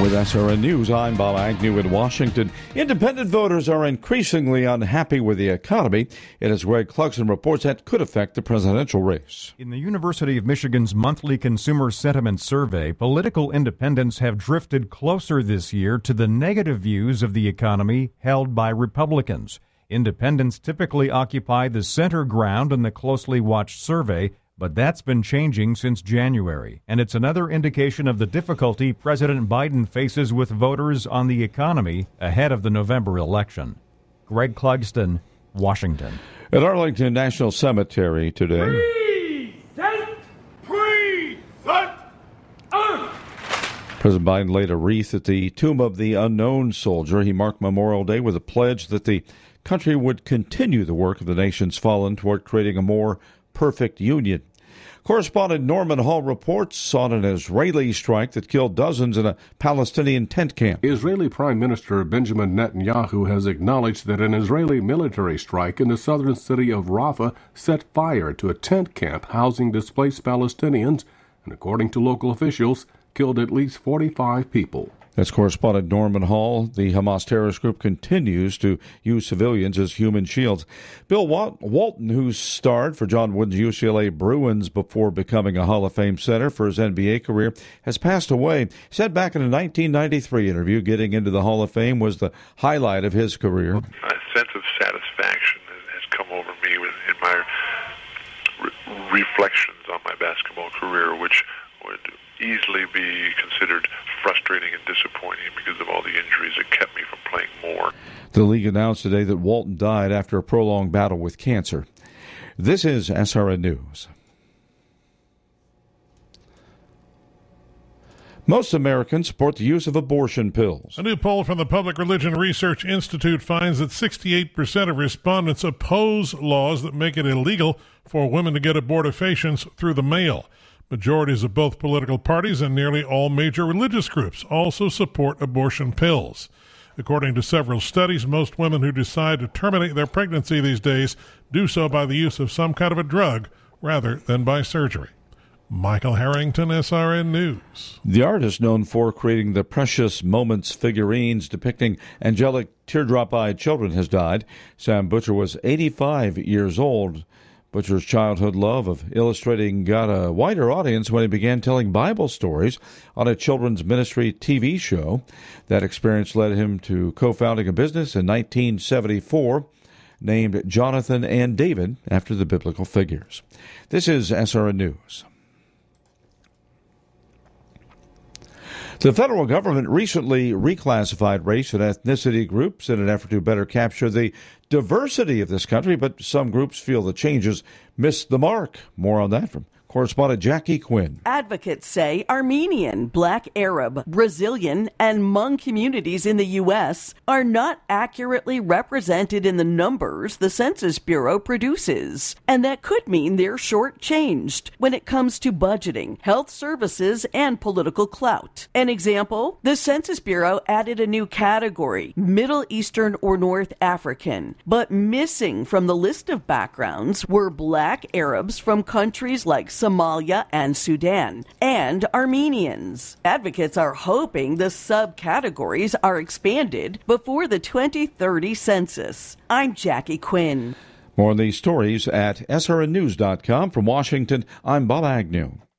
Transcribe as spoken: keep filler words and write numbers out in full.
With S R N News, I'm Bob Agnew in Washington. Independent voters are increasingly unhappy with the economy. It, as Greg Clugston reports, that could affect the presidential race. In the University of Michigan's monthly consumer sentiment survey, political independents have drifted closer this year to the negative views of the economy held by Republicans. Independents typically occupy the center ground in the closely watched survey, but that's been changing since January, and it's another indication of the difficulty President Biden faces with voters on the economy ahead of the November election. Greg Clugston, Washington. At Arlington National Cemetery today, Present! Present! Uh. President Biden laid a wreath at the tomb of the unknown soldier. He marked Memorial Day with a pledge that the country would continue the work of the nation's fallen toward creating a more perfect union. Correspondent Norman Hall reports on an Israeli strike that killed dozens in a Palestinian tent camp. Israeli Prime Minister Benjamin Netanyahu has acknowledged that an Israeli military strike in the southern city of Rafah set fire to a tent camp housing displaced Palestinians and, according to local officials, killed at least forty-five people. That's correspondent Norman Hall. The Hamas terrorist group continues to use civilians as human shields. Bill Walton, who starred for John Wooden's U C L A Bruins before becoming a Hall of Fame center for his N B A career, has passed away. He said back in a nineteen ninety-three interview, getting into the Hall of Fame was the highlight of his career. A sense of satisfaction has come over me in my re- reflections on my basketball career, which would easily be considered frustrating and disappointing because of all the injuries that kept me from playing more. The league announced today that Walton died after a prolonged battle with cancer. This is S R N News. Most Americans support the use of abortion pills. A new poll from the Public Religion Research Institute finds that sixty-eight percent of respondents oppose laws that make it illegal for women to get abortifacients through the mail. Majorities of both political parties and nearly all major religious groups also support abortion pills. According to several studies, most women who decide to terminate their pregnancy these days do so by the use of some kind of a drug rather than by surgery. Michael Harrington, S R N News. The artist known for creating the Precious Moments figurines depicting angelic teardrop-eyed children has died. Sam Butcher was eighty-five years old. Butcher's childhood love of illustrating got a wider audience when he began telling Bible stories on a children's ministry T V show. That experience led him to co-founding a business in nineteen seventy-four named Jonathan and David after the biblical figures. This is S R N News. The federal government recently reclassified race and ethnicity groups in an effort to better capture the diversity of this country, but some groups feel the changes missed the mark. More on that from correspondent Jackie Quinn. Advocates say Armenian, Black Arab, Brazilian, and Hmong communities in the U S are not accurately represented in the numbers the Census Bureau produces, and that could mean they're shortchanged when it comes to budgeting, health services, and political clout. An example, the Census Bureau added a new category, Middle Eastern or North African, but missing from the list of backgrounds were Black Arabs from countries like Somalia and Sudan, and Armenians. Advocates are hoping the subcategories are expanded before the twenty thirty census. I'm Jackie Quinn. More on these stories at S R N news dot com. From Washington, I'm Bob Agnew.